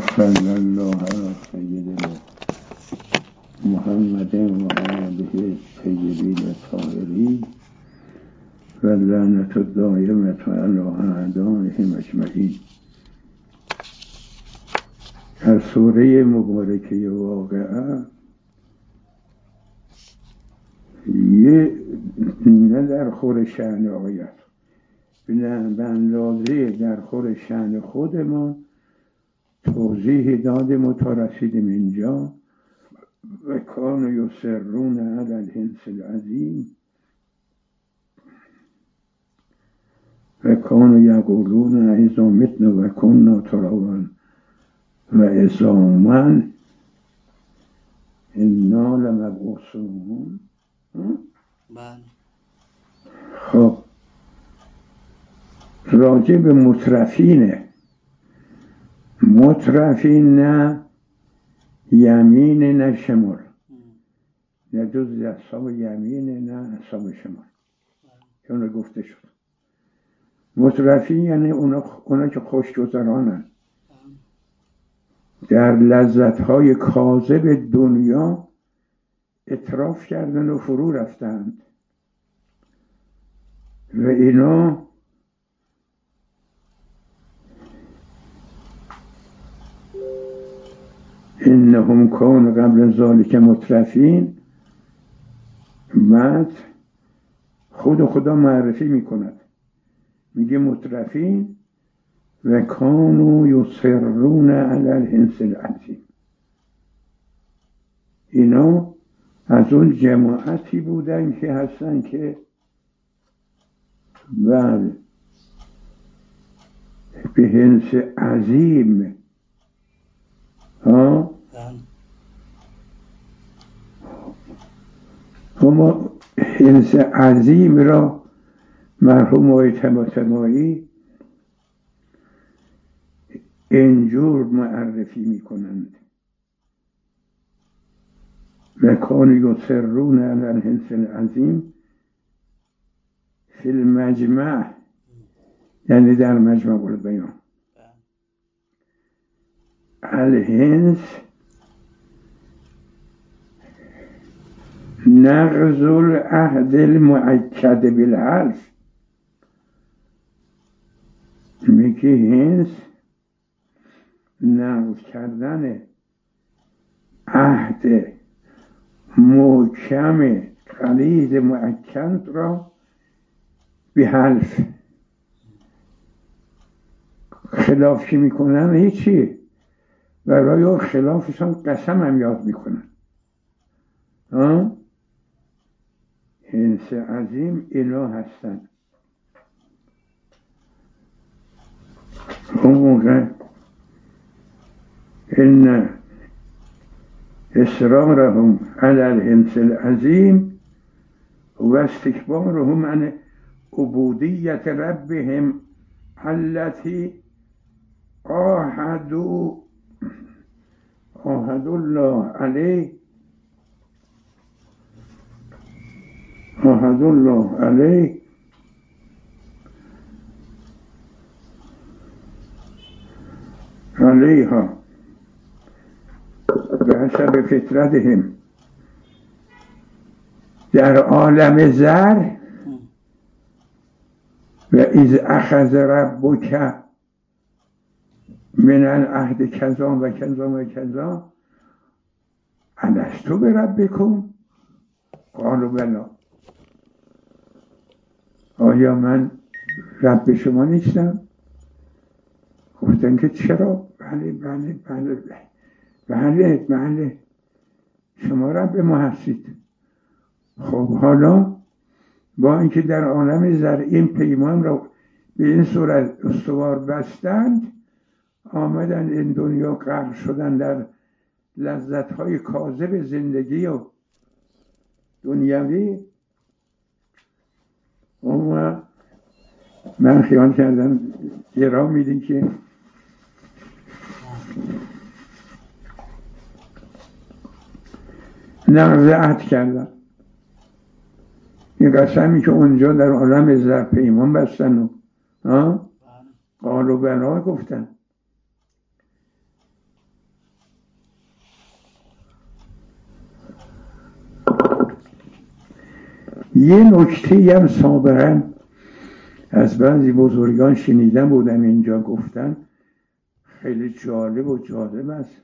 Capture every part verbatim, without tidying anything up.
صلی الله علی سیدنا محمد و آله الطیبین الطاهرین و لعنت الدائمة علی اعدائهم اجمعین. از سوره مبارکه واقعه یه نه در خور شأن آیت، نه به اندازه در خور شأن خودمان توضیح دادیم تا رسیدیم اینجا. و کانوا یصرون علی الحنث العظیم و کانوا یقولون اذا متنا و کنا ترابا و عظاما انا لمبعوثون. خب راجع به مترفینه، مترفین نه یمین نه شمال، نه جز اصحاب یمین نه اصحاب شمال که اون گفته شد. مترفین یعنی اونا, اونا که خوشگذرانن، در لذت‌های کاذب دنیا اطراف کردن و فرو رفتند و اینا انهم کانوا قبل ذلک مترفین. بعد خود خدا معرفی میکند، میگه مترفین و کانوا یصرون علی الحنث العظیم. اینا از اون جماعتی بودن که هستن که بله به حنث عظیم ها اما حنث عظیم را مرحوم آقای طباطبایی اینجور معرفی میکنند: و کانوا یصرون علی الحنث العظیم فی المجمع، یعنی در مجمع البیان. الحنث نقض العهد المؤکد بالحلف. میگه هنث نقض کردن عهد محکم غلیظ مؤکد را به حلف. خلاف که میکنن هیچی، برای خلافشان قسم هم یاد میکنن. ها حنث عظیم اینا هستن. اون موقع ان اصرارهم علی الحنث العظیم و استکبارهم عن عبودیت ربهم التي عاهدوا عاهد الله علیه عاهد الله علیه علیها به حسب فطرتهم در عالم زر. و اذ اخذ ربک من العهد کذا و کذا و کذا الست بربکم قالوا بلی. آیا من رب شما نیستم؟ گفتن که چرا؟ بله بله بله بله بله شما رب ما هستید. خب حالا با اینکه در عالم زر این پیمان را به این صورت استوار بستند، آمدن این دنیا غرق شدن در لذت‌های کاذب زندگی و دنیوی. اما من خیال کردم یه راه میدین که نقض عهد کردن. این قسمی که اونجا در عالم زر پیمان بستن و قالوا بلی گفتن. یه نکته هم سابقا از بعضی بزرگان شنیدم بودم اینجا گفتن، خیلی جالب و جالب است.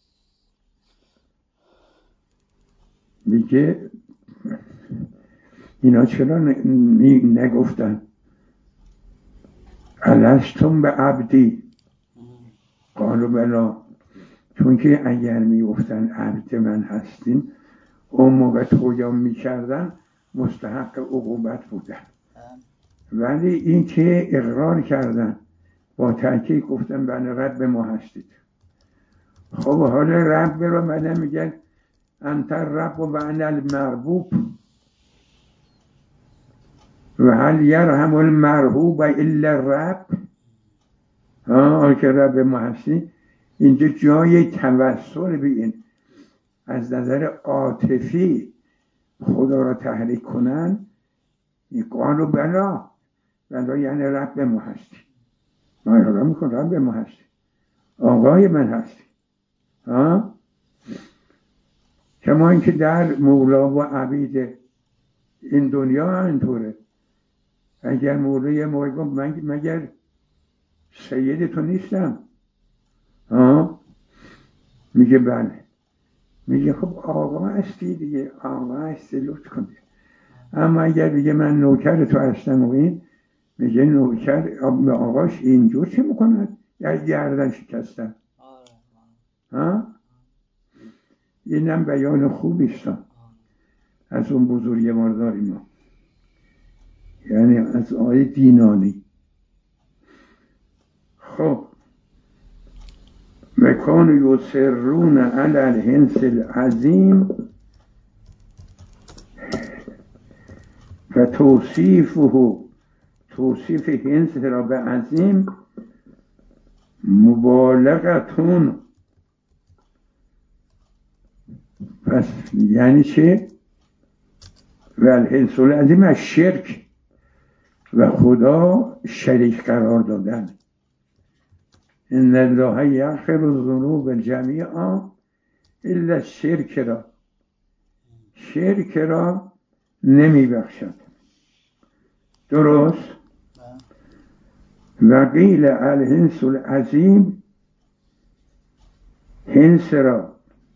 میگه اینا چرا نگفتن الستم به عبدی قالوا بلا، چون که اگر میگفتن عبد من هستیم اون موقع طغیان میکردن مستحق عقوبت بودن، ولی این که اقرار کردن با تاکید گفتن بله رب ما هستید. خب حالا رب رو بعدن میگن انت رب و انا المربوب و هل یرحم المرحوب الا الرب. ها که رب ما هستی، اینجا جای توسل بین از نظر عاطفی خدا را تحریک کنن. قالوا بلا، بلا یعنی رب ما هستی، ما اقرار میکن رب ما هستی، آقای من هستی. ها کما اینکه در مولا و عبید این دنیا اینطوره. اگر مولا یه موقع گفت من مگر سید تو نیستم؟ ها میگه بله، میگه خب آقا هستی دیگه، آقا هستی لطف کنی. اما اگر بگه من نوکر تو هستم و این، میگه نوکر به آقاش اینجور چه میکنن؟ یعنی گردن شکستن. ها اینم بیان خوبیست از اون بزرگ مرداری ما، یعنی از آیه دینانی. خب مکان یسرون علی الحنس العظیم و توصیفه، توصیف حنس را به عظیم مبالغتون. پس یعنی چه؟ و الحنس العظیم از شرک و خدا شریک قرار دادن. ان الله یغفر الذنوب جمیعا الا الشرک را، شرک را نمی بخشد. درست؟ و قیل الحنس العظیم، حنس را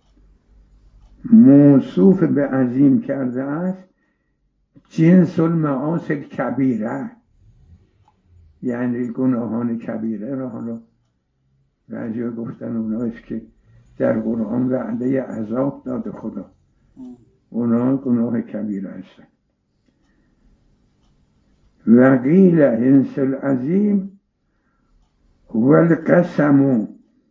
موصوف به عظیم کرده است جنس المعاصی الکبیره، یعنی گناهان کبیره را. حالا بعضی گفتن اونایست که در قرآن وعده عذاب داده خدا، اونا گناه کبیره هستن. و قیل حنس العظیم هو القسم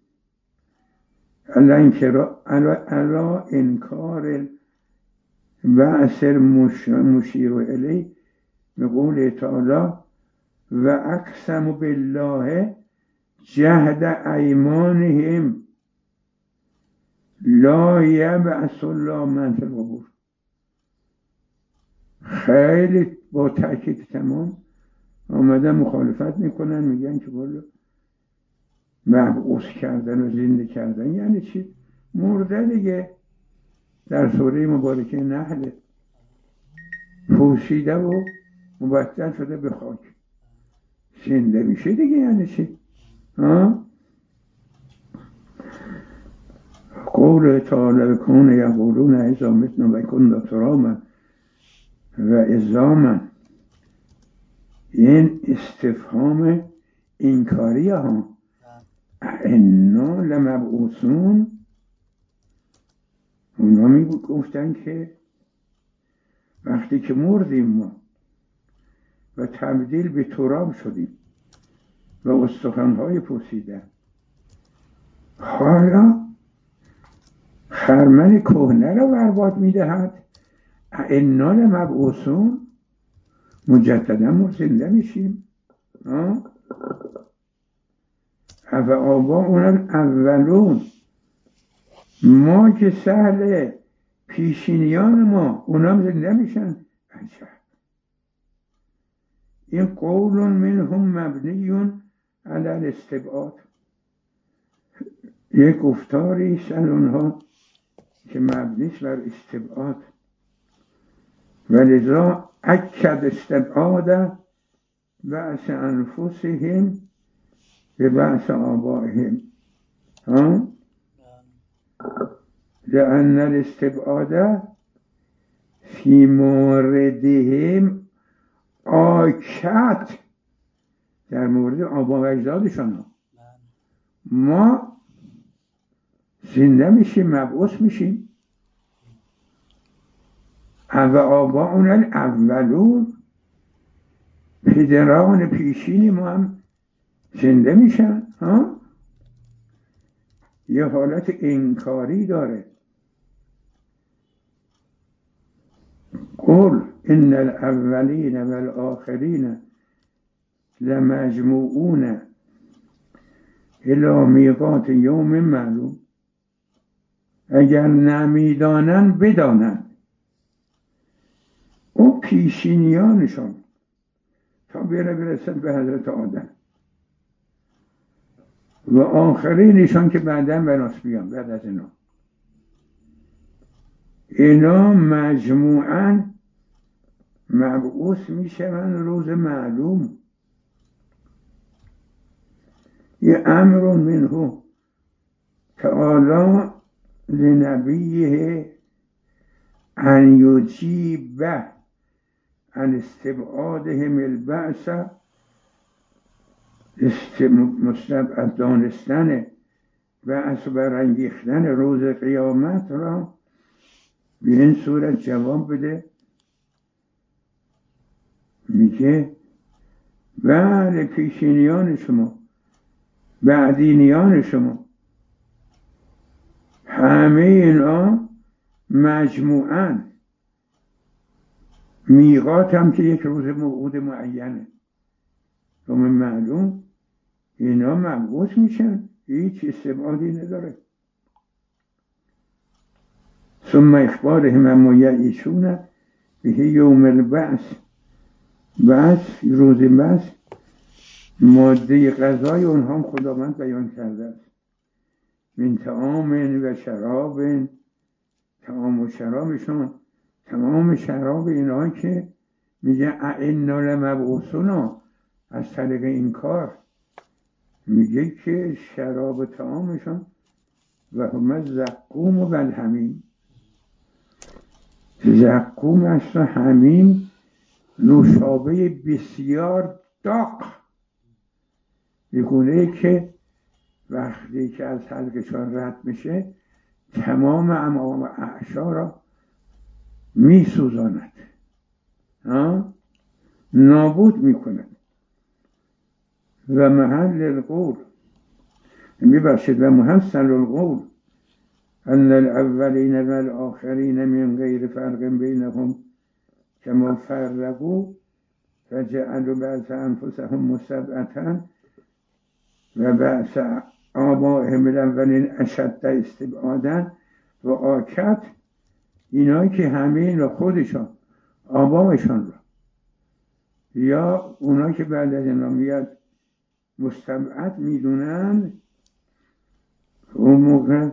علی انکار بعث مشیر الی بقول تعالی و اقسم بالله جهد ایمانهم لا یبعث الله من فی القبور. خیلی با تأکید تمام آمدن مخالفت میکنن، میگن که والا مبعوث کردن و زنده کردن یعنی چی؟ مرده دیگه. در سوره مبارکه نحل پوسیده و مبدل شده به خاک، زنده میشه دیگه یعنی چی؟ ها؟ قول تعالی کون یقولون اذا متنا و کنا ترابا و عظاما، این استفهام انکاری ها. انا لمبعوثون، اونا می گفتن که وقتی که مردیم ما و تبدیل به تراب شدیم و استخوان‌های پوسیده، حالا خرمن کهنه را برباد میدهد. انا لمبعوثون، مجددا ما زنده میشیم. و آباؤنا الاولون، ما که سهل پیشینیان ما اونا زنده میشن. عجب. این قول منهم مبنی علی الاستبعاد، یک گفتاری است از اونها که مبنی است بر استبعاد. ولذا اکد استبعاد بعث انفسهم به بعث آبائهم ها لأن الاستبعاد فی موردهم آکد، در مورد آبا و اجدادشان ما زنده میشیم، مبعوث میشیم. و آباؤنا الاولون، پدران پیشین ما هم زنده میشن ها؟ یه حالت انکاری داره. قل ان الاولین والآخرین لمجموعون الی میقات یوم معلوم. اگر نمیدانن بدانن، او پیشینیانشان تا بره برسد به حضرت آدم و آخرینشان که بعداً بناس بیان بعد از اینا، اینا مجموعاً مبعوث میشن روز معلوم. یه امر منه تعالی لنبیه ان یجیب عن استبعادهم البعث، مستبعد دانستن بعث برانگیختن روز قیامت را به این صورت جواب بده. میگه بله پیشینیان شما، بعدینیان شما، همه اینا مجموعاً، میقات هم که یک روز موعود معینه روز معلوم، اینا مبعوث میشن، هیچ استبعادی نداره. ثم اخبارهم عما یعیشون به یوم البعث، بعث روز بعث ماده غذای اونها هم خداوند بیان کرده است. من طعام و شراب، طعام و شرابشون، تمام شراب اینا که میگه ائنا لمبعوثون، از طریق این کار میگه که شراب طعامشون و هم زقوم و الحمیم. زقوم است و حمیم نوشابه بسیار داغ، میگونه که وقتی که از حلقشان رد میشه تمام امام اعشا را میسوزاند، نابود میکند. و محل القول، میبخشید، و محصل القول ان الاولین و الاخرین من غیر فرق بینهم کما فرقوا فجعلوا بعث انفسهم مستبعدا و بعث آبائهم الاولین اشد استبعادا و آکد. اینا که همه این خودشان آبایشان را یا اونا که بعد از اینا میاد مستبعد میدونن، اون موقع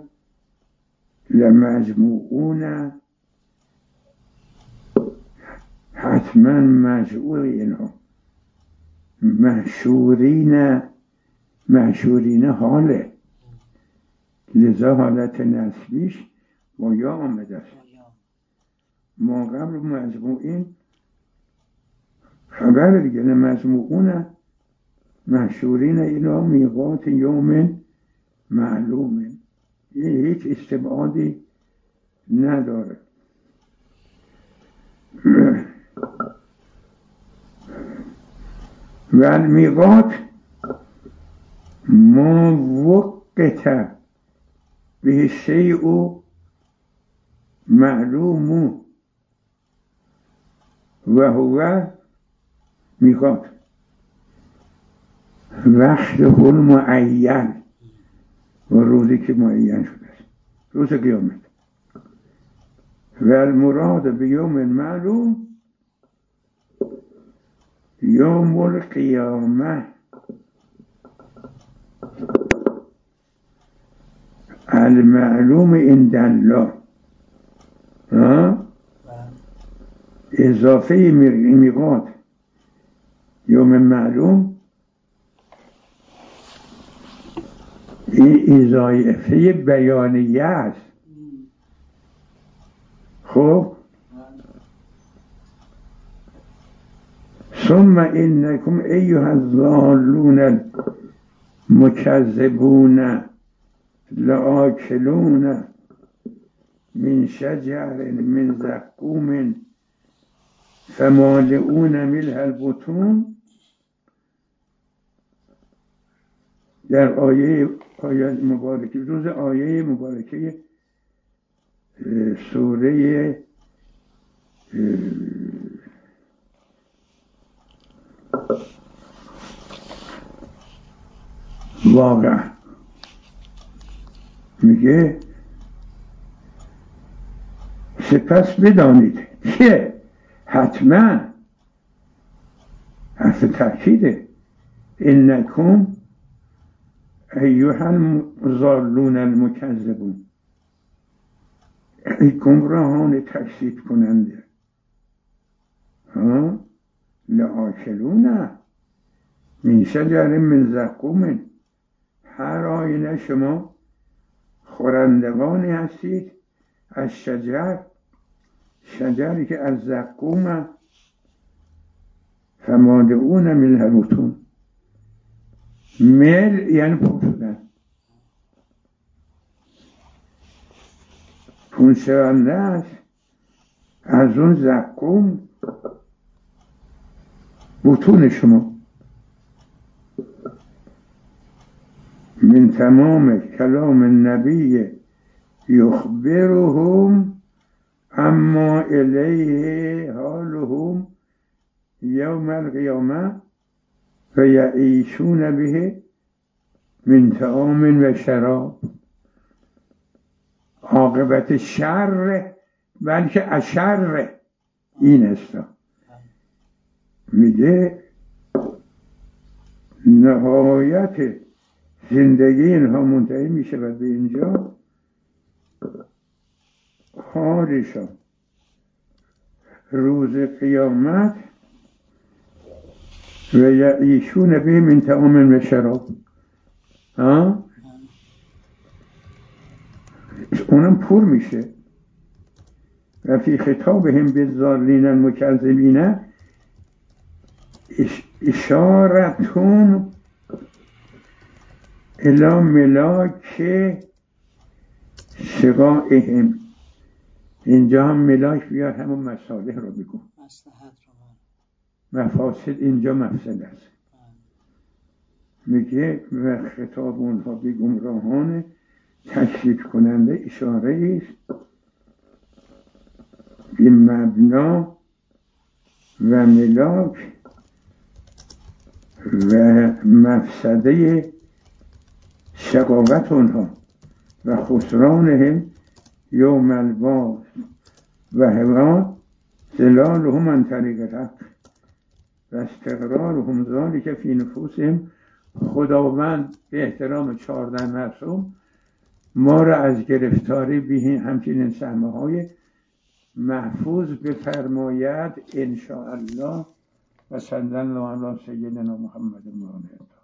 لمجموعون، حتما مجموع اینا، محشورین، محشورین حاله، لذا حالت نسبیش با یا آمده است. ما قبل مجموعین خبر دیگه، مجموعون محشورین اینا میقات یوم معلومه، این هیچ استبعادی نداره. و المیقات ما وقت به شیء معلوم و هو میقات، وقت کل معین و روزی که معین شده است، روز قیامت. و المراد به یوم معلوم یوم القیامه، المعلوم عند الله، اضافه میقات یوم معلوم این اضافه بیانیه است. خب ثم انکم ایها الضالون المکذبون لآکلون من شجر من زقوم فمالئون منه البطون. در آیه آیه مبارکه روز آیه مبارکه سوره واقع میگه سپس بدانید که حتما حرف تأکیده انکم ایها الضالون المکذبون ای گمراهان تکذیب کننده ها لآکلون من شجر من زقوم هر آینه شما خورندگانی هستید از شجر شجری که از زقوم فمالئون منه البطون مل یعنی پر شدن پون شونده است از اون زقوم بطون شما. من تمام کلام النبی یخبرهم اما الیه حالهم یوم القیامه و یعیشون به من طعام و شراب. عاقبت شر بلکه اشر این است. میگه نهایت زندگی اینها منتهی میشه و به اینجا حالشان روز قیامت و یعیشون به من طعام و شراب ها اونم پر میشه. و فی خطابهم بالضالین المکذبین اشارتون الی ملاک شقائهم. اینجا هم ملاک بیاد همون مصالح رو بگو، مفاسد اینجا مفسد است. میگه و خطاب اونها به گمراهان تکذیب کننده اشاره است به مبنا و ملاک و مفسده شقاوت اونها و خسرانهم یوم البعث و هوا ظلالهم عن طریق الحق و استقرارهم ذلک فی نفوسهم. خداوند به احترام چهارده معصوم ما را از گرفتاری به همچنین سهمه های محفوظ بفرماید ان شاء الله. و صلی الله علی سیدنا محمد.